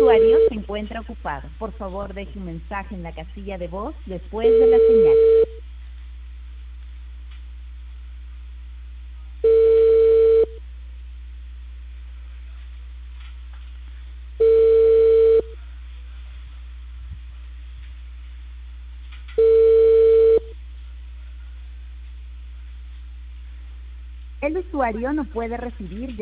usuario se encuentra ocupado. Por favor, deje un mensaje en la casilla de voz después de la señal. El usuario no puede recibir